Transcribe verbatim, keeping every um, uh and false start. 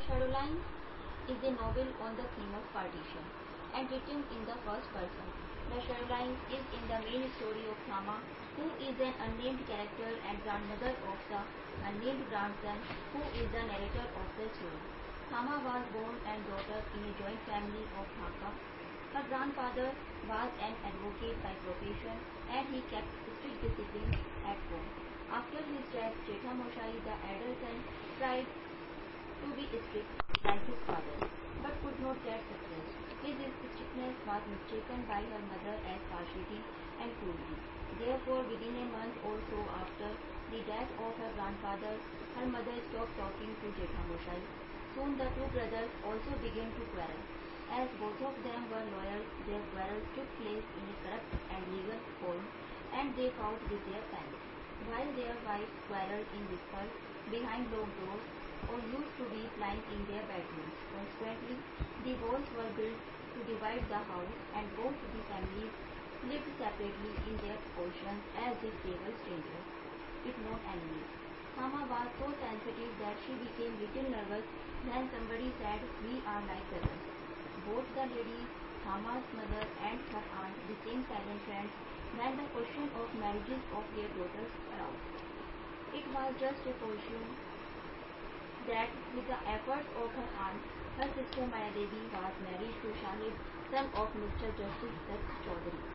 Shadowline is a novel on the theme of partition and written in the first person. The Shadowline is in the main story of Thama, who is an unnamed character and grandmother of the unnamed grandson, who is the narrator of the story. Thama was born and brought up in a joint family of Thaka. Her grandfather was an advocate by profession and he kept strict discipline at home. After his death, Jethamosai, the elder son, tried to be strict like his father, but could not get success. His strictness was mistaken by her mother as partiality and cruelty. Therefore, within a month or so after the death of her grandfather, her mother stopped talking to Jethamosai. Soon the two brothers also began to quarrel. As both of them were loyal, their quarrels took place in a corrupt and legal form, and they fought with their parents. While their wives quarreled in whispers, behind locked doors, or used to be lying in their bedrooms. Consequently, the walls were built to divide the house, and both the families lived separately in their portions as if they were strangers, if not enemies. Thama was so sensitive that she became little nervous when somebody said, "We are like brothers." Both the ladies, Thama's mother and her aunt, became silent friends when the question of marriages of their daughters arose. It was just a fortune that, with the efforts of her aunt, her sister Mayadevi was married to Shahid, son of Mister Justice Dutt Chaudhary.